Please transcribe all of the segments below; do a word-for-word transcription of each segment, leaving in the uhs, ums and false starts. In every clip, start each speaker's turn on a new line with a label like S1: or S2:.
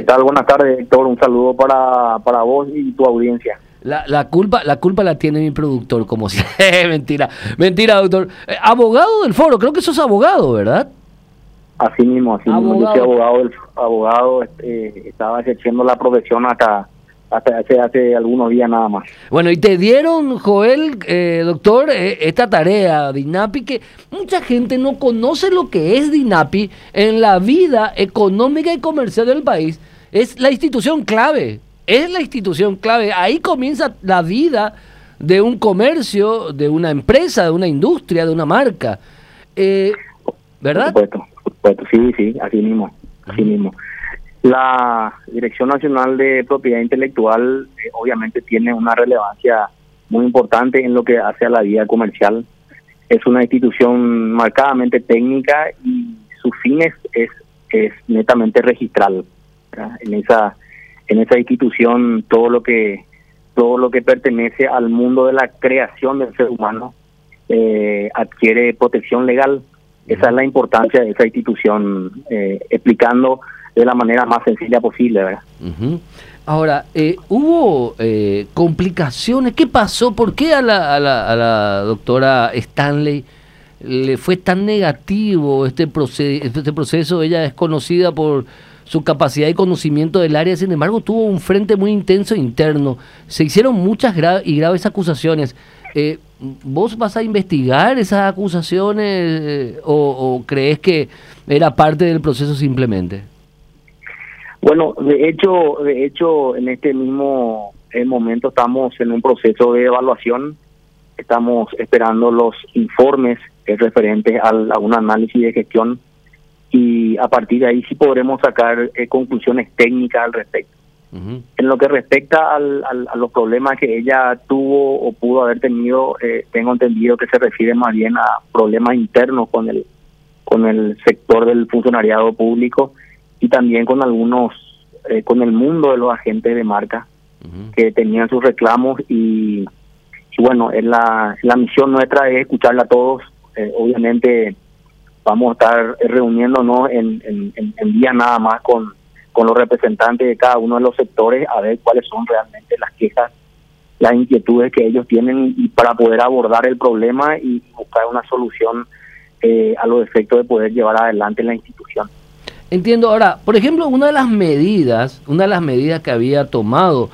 S1: tal? Buenas tardes, Héctor. Un saludo para, para vos y tu audiencia.
S2: La, la culpa la culpa la tiene mi productor, como si... mentira, mentira, doctor. Eh, abogado del foro, creo que sos abogado, ¿verdad?
S1: Así mismo, así
S2: Abogado.
S1: mismo. Yo soy abogado, del, abogado eh, estaba ejerciendo la profesión hasta, hasta hace, hace algunos días nada más.
S2: Bueno, y te dieron, Joel, eh, doctor, eh, esta tarea de INAPI, que mucha gente no conoce lo que es DINAPI en la vida económica y comercial del país. Es la institución clave, es la institución clave. Ahí comienza la vida de un comercio, de una empresa, de una industria, de una marca. Eh, ¿Verdad?
S1: Por supuesto, por supuesto, sí, sí, así mismo, así mismo. La Dirección Nacional de Propiedad Intelectual eh, obviamente tiene una relevancia muy importante en lo que hace a la vida comercial. Es una institución marcadamente técnica y su fin es, es, es netamente registral. ¿verdad? En esa en esa institución todo lo que todo lo que pertenece al mundo de la creación del ser humano eh, adquiere protección legal. Esa es la importancia de esa institución, eh, explicando de la manera más sencilla posible, ¿verdad?
S2: Uh-huh. Ahora, eh, ¿hubo eh, complicaciones? ¿Qué pasó? ¿Por qué a la, a, la, a la doctora Stanley le fue tan negativo este, proce- este proceso? Ella es conocida por su capacidad y conocimiento del área, sin embargo, tuvo un frente muy intenso interno. Se hicieron muchas gra- y graves acusaciones. Eh, ¿Vos vas a investigar esas acusaciones eh, o, o crees que era parte del proceso simplemente?
S1: Bueno, de hecho, de hecho, en este mismo eh, momento estamos en un proceso de evaluación. Estamos esperando los informes eh, referentes al, a un análisis de gestión y a partir de ahí sí podremos sacar eh, conclusiones técnicas al respecto. Uh-huh. En lo que respecta al, al, a los problemas que ella tuvo o pudo haber tenido, eh, tengo entendido que se refiere más bien a problemas internos con el con el sector del funcionariado público y también con algunos, eh, con el mundo de los agentes de marca uh-huh. que tenían sus reclamos y, y bueno, es la, la misión nuestra es escucharla a todos. Eh, obviamente vamos a estar reuniéndonos en, en, en, en día nada más con con los representantes de cada uno de los sectores a ver cuáles son realmente las quejas, las inquietudes que ellos tienen y para poder abordar el problema y buscar una solución eh, a los efectos de poder llevar adelante la institución.
S2: Entiendo. Ahora, por ejemplo, una de las medidas, una de las medidas que había tomado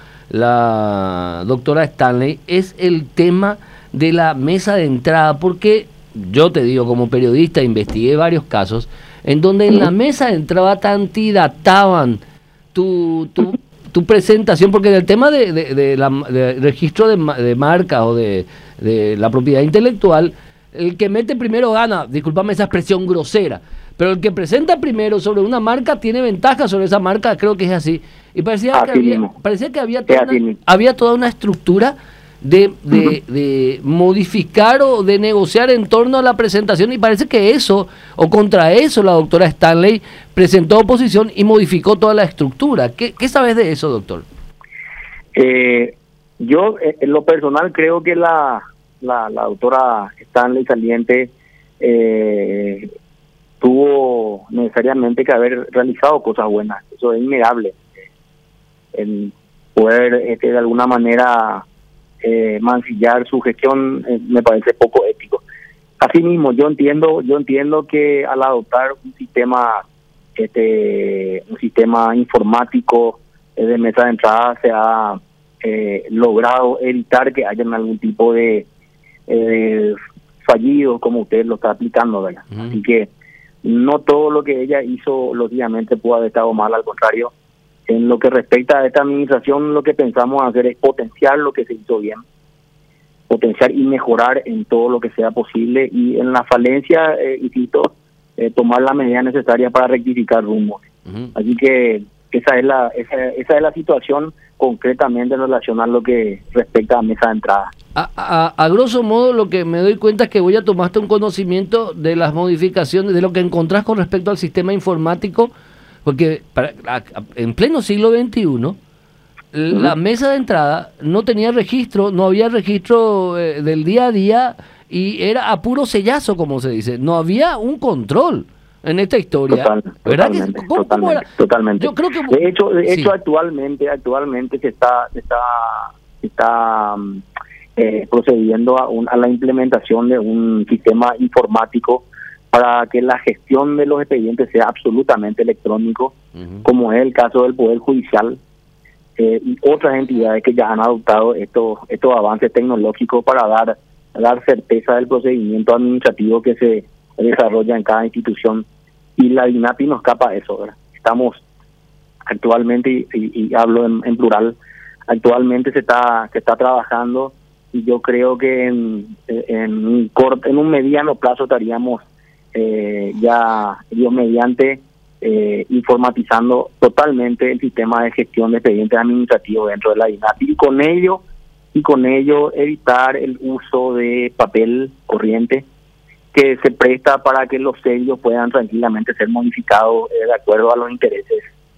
S2: la doctora Stanley es el tema de la mesa de entrada, porque yo te digo, como periodista, investigué varios casos en donde en la mesa de entrada te antidataban tu, tu, tu presentación, porque en el tema de, de, de la de registro de, de marca o de, de la propiedad intelectual, el que mete primero gana, discúlpame esa expresión grosera, pero el que presenta primero sobre una marca tiene ventaja sobre esa marca, creo que es así. Y parecía
S1: así
S2: que había,
S1: mismo.
S2: parecía que había toda, una, había toda una estructura De, de, de modificar o de negociar en torno a la presentación y parece que eso, o contra eso, la doctora Stanley presentó oposición y modificó toda la estructura. ¿Qué, qué sabes de eso, doctor?
S1: Eh, yo, en lo personal, creo que la, la, la doctora Stanley saliente eh, tuvo necesariamente que haber realizado cosas buenas. Eso es innegable. El poder, este, de alguna manera... Eh, mancillar su gestión eh, me parece poco ético. Asimismo, yo entiendo, yo entiendo que al adoptar un sistema, este, un sistema informático eh, de mesa de entrada se ha eh, logrado evitar que hayan algún tipo de eh, fallidos como usted lo está aplicando, ¿verdad? Uh-huh. Así que no todo lo que ella hizo lógicamente pudo haber estado mal, al contrario. En lo que respecta a esta administración, lo que pensamos hacer es potenciar lo que se hizo bien, potenciar y mejorar en todo lo que sea posible y en la falencia, eh, insisto, eh, tomar las medidas necesarias para rectificar rumbos. Uh-huh. Así que esa es la esa, esa es la situación concretamente en relación a lo que respecta a mesa de entrada.
S2: A, a, a grosso modo, lo que me doy cuenta es que voy a tomarte un conocimiento de las modificaciones, de lo que encontrás con respecto al sistema informático. Porque para, a, a, en pleno siglo veintiuno, uh-huh. la mesa de entrada no tenía registro, no había registro eh, del día a día y era a puro sellazo, como se dice. No había un control. en esta historia.
S1: Total,
S2: ¿Verdad
S1: totalmente,
S2: que, ¿cómo,
S1: totalmente,
S2: cómo era?
S1: totalmente.
S2: Yo creo que
S1: de hecho, de hecho
S2: sí.
S1: actualmente, actualmente se está, se está, se está eh, procediendo a, un, a la implementación de un sistema informático para que la gestión de los expedientes sea absolutamente electrónico, uh-huh. como es el caso del Poder Judicial eh, y otras entidades que ya han adoptado estos estos avances tecnológicos para dar dar certeza del procedimiento administrativo que se desarrolla en cada institución. Y la DINAPI no escapa a eso, ¿verdad? Estamos actualmente, y, y, y hablo en, en plural, actualmente se está se está trabajando, y yo creo que en, en, un, corto, en un mediano plazo estaríamos Eh, ya Dios mediante eh, informatizando totalmente el sistema de gestión de expedientes administrativos dentro de la DINAPI, y con ello y con ello evitar el uso de papel corriente que se presta para que los sellos puedan tranquilamente ser modificados eh, de acuerdo a los intereses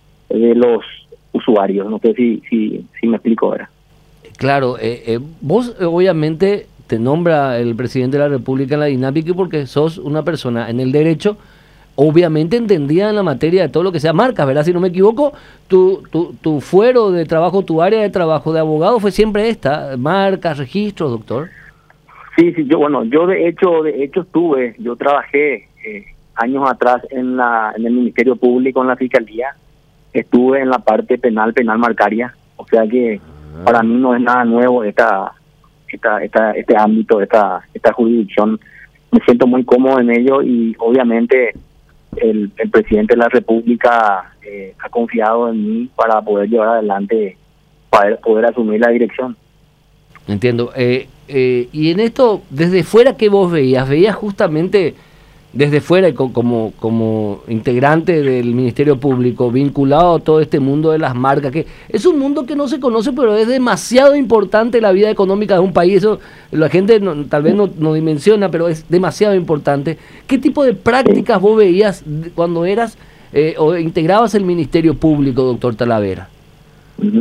S1: de los usuarios. No sé si si, si me explico ahora.
S2: Claro, eh, eh, vos eh, obviamente te nombra el presidente de la República en la DINAPI porque sos una persona en el derecho, obviamente entendida en la materia de todo lo que sea marcas, ¿verdad? Si no me equivoco, tu, tu, tu fuero de trabajo, tu área de trabajo de abogado fue siempre esta, marcas, registros, doctor.
S1: Sí, sí, yo, bueno, yo de hecho, de hecho estuve, yo trabajé eh, años atrás en la en el Ministerio Público, en la Fiscalía, estuve en la parte penal, penal marcaria, o sea que ah. para mí no es nada nuevo esta Esta, esta, este ámbito, esta, esta jurisdicción. Me siento muy cómodo en ello, y obviamente el, el presidente de la República eh, ha confiado en mí para poder llevar adelante, para poder asumir la dirección.
S2: Entiendo. Eh, eh, y en esto, desde fuera, ¿qué vos veías? ¿Veías justamente desde fuera como, como integrante del Ministerio Público, vinculado a todo este mundo de las marcas, que es un mundo que no se conoce, pero es demasiado importante en la vida económica de un país? Eso la gente no, tal vez no, no dimensiona, pero es demasiado importante. ¿Qué tipo de prácticas vos veías cuando eras eh, o integrabas el Ministerio Público, doctor Talavera?
S1: Uh-huh.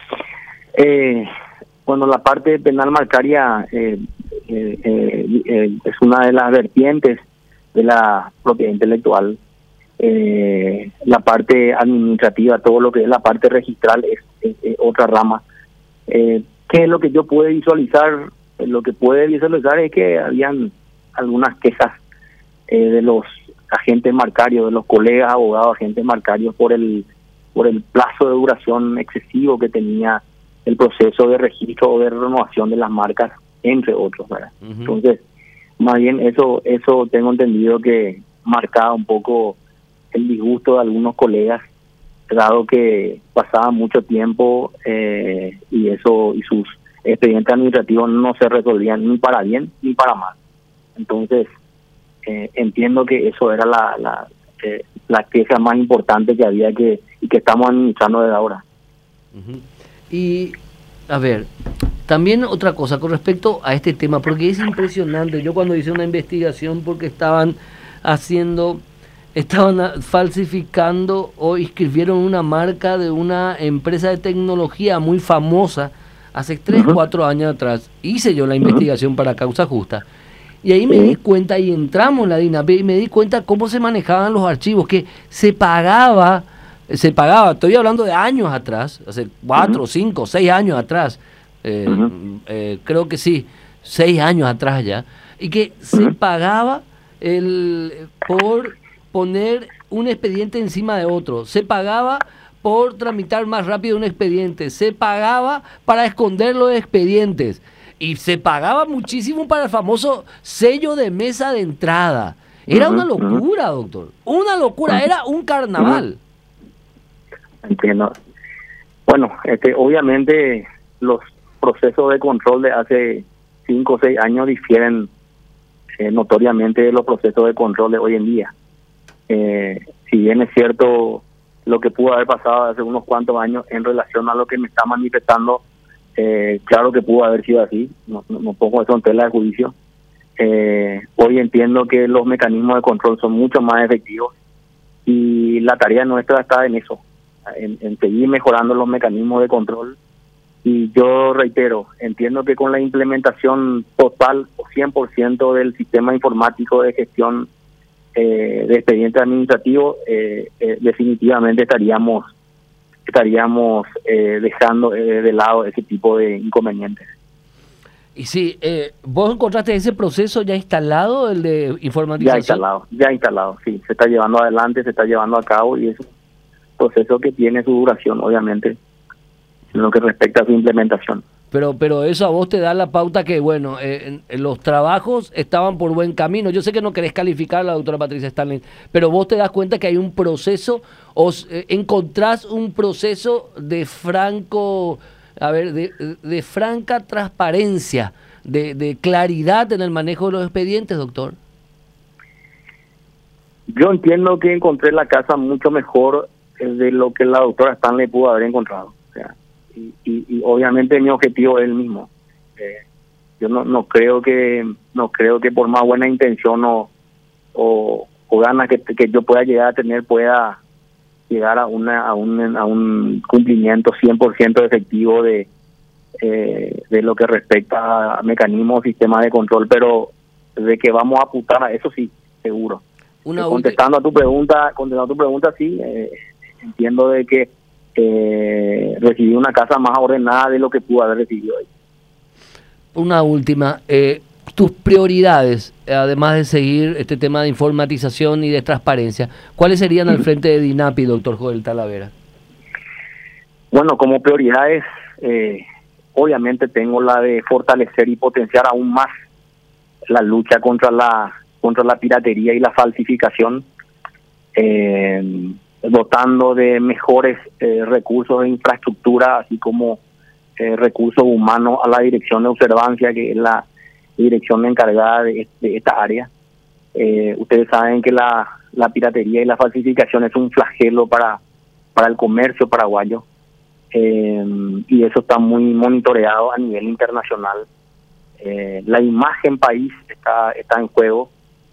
S1: eh, bueno, la parte penal marcaria eh, eh, eh, eh, es una de las vertientes de la propiedad intelectual. Eh, la parte administrativa, todo lo que es la parte registral, es, es, es otra rama. Eh, ¿Qué es lo que yo pude visualizar? Lo que pude visualizar es que habían algunas quejas eh, de los agentes marcarios, de los colegas abogados agentes marcarios, por el por el plazo de duración excesivo que tenía el proceso de registro o de renovación de las marcas, entre otros, ¿verdad? Uh-huh. Entonces, más bien eso eso tengo entendido que marcaba un poco el disgusto de algunos colegas, dado que pasaba mucho tiempo eh, y eso y sus expedientes administrativos no se resolvían ni para bien ni para mal. Entonces eh, entiendo que eso era la la, eh, la queja más importante que había que y que estamos administrando desde ahora.
S2: Uh-huh. Y a ver, también otra cosa con respecto a este tema, porque es impresionante. Yo cuando hice una investigación, porque estaban haciendo, estaban falsificando o inscribieron una marca de una empresa de tecnología muy famosa hace tres, uh-huh. cuatro años atrás. Hice yo la investigación uh-huh. para Causa Justa. Y ahí me uh-huh. di cuenta, y entramos en la DINAPI, y me di cuenta cómo se manejaban los archivos, que se pagaba, se pagaba, estoy hablando de años atrás, hace cuatro, uh-huh. cinco, seis años atrás, Eh, uh-huh. eh, creo que sí, seis años atrás ya, y que uh-huh. se pagaba el por poner un expediente encima de otro, se pagaba por tramitar más rápido un expediente, se pagaba para esconder los expedientes, y se pagaba muchísimo para el famoso sello de mesa de entrada. Era uh-huh. una locura, doctor, una locura, uh-huh. era un carnaval.
S1: Uh-huh. Entiendo. Bueno, este, obviamente los procesos de control de hace cinco o seis años difieren eh, notoriamente de los procesos de control de hoy en día. Eh, si bien es cierto lo que pudo haber pasado hace unos cuantos años en relación a lo que me está manifestando, eh, claro que pudo haber sido así, no, no, no pongo eso en tela de juicio. Eh, hoy entiendo que los mecanismos de control son mucho más efectivos, y la tarea nuestra está en eso, en, en seguir mejorando los mecanismos de control. Y yo reitero, entiendo que con la implementación total o cien por ciento del sistema informático de gestión eh, de expediente administrativo, eh, eh, definitivamente estaríamos estaríamos eh, dejando eh, de lado ese tipo de inconvenientes.
S2: Y sí, eh, ¿vos encontraste ese proceso ya instalado, el de informatización?
S1: Ya instalado, ya instalado, sí, se está llevando adelante, se está llevando a cabo y es un proceso que tiene su duración, obviamente, en lo que respecta a su implementación.
S2: Pero pero eso a vos te da la pauta que, bueno, eh, en, en los trabajos estaban por buen camino. Yo sé que no querés calificar a la doctora Patricia Stanley, pero vos te das cuenta que hay un proceso, o eh, encontrás un proceso de franco, a ver, de, de franca transparencia, de, de claridad en el manejo de los expedientes, doctor.
S1: Yo entiendo que encontré la casa mucho mejor de lo que la doctora Stanley pudo haber encontrado. O sea, y, y, y obviamente mi objetivo es el mismo. Eh, yo no, no creo que no creo que por más buena intención o, o, o ganas que, que yo pueda llegar a tener pueda llegar a una a un, a un cumplimiento cien por ciento efectivo de eh, de lo que respecta a mecanismos, sistemas de control, pero de que vamos a apuntar a eso sí, seguro.
S2: Una
S1: eh, contestando a tu pregunta, contestando a tu pregunta sí, eh, entiendo de que eh, recibí una casa más ordenada de lo que pudo haber recibido hoy.
S2: Una última, eh, tus prioridades, además de seguir este tema de informatización y de transparencia, ¿cuáles serían al frente de DINAPI, doctor Joel Talavera?
S1: Bueno, como prioridades, eh, obviamente tengo la de fortalecer y potenciar aún más la lucha contra la contra la piratería y la falsificación, eh, dotando de mejores eh, recursos de infraestructura, así como eh, recursos humanos a la Dirección de Observancia, que es la dirección encargada de, de esta área. Eh, ustedes saben que la, la piratería y la falsificación es un flagelo para, para el comercio paraguayo, eh, y eso está muy monitoreado a nivel internacional. Eh, la imagen país está, está en juego,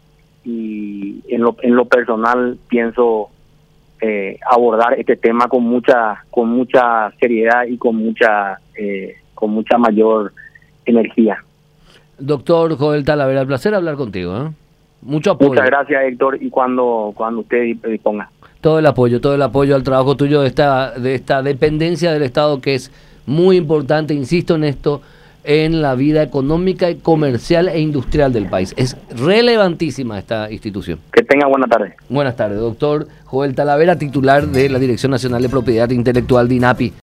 S1: y en lo, en lo personal pienso eh, abordar este tema con mucha con mucha seriedad y con mucha eh, con mucha mayor energía.
S2: Doctor Joel Talavera, el placer hablar contigo, ¿eh? Mucho apoyo.
S1: Muchas gracias, Héctor, y cuando cuando usted disponga.
S2: Todo el apoyo, todo el apoyo al trabajo tuyo de esta de esta dependencia del Estado, que es muy importante, insisto en esto, en la vida económica, comercial e industrial del país. Es relevantísima esta institución.
S1: Que tenga buena tarde.
S2: Buenas tardes, doctor Joel Talavera, titular de la Dirección Nacional de Propiedad Intelectual, DINAPI.